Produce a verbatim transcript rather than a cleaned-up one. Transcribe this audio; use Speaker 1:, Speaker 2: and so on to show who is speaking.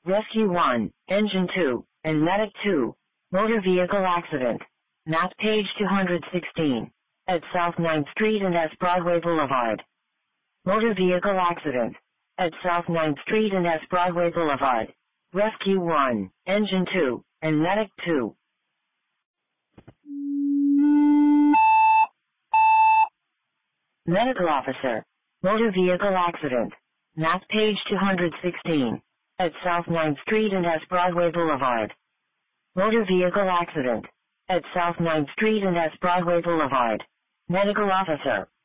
Speaker 1: Rescue one, Engine two, and Medic two. Motor vehicle accident. Map page two hundred sixteen. At South ninth Street and S Broadway Boulevard. Motor vehicle accident. At South ninth Street and S Broadway Boulevard. Rescue one, Engine two, and Medic two. Medical officer. Motor vehicle accident. Map page two hundred sixteen. At South ninth Street and S Broadway Boulevard. Motor vehicle accident. At South ninth Street and S Broadway Boulevard. Medical officer.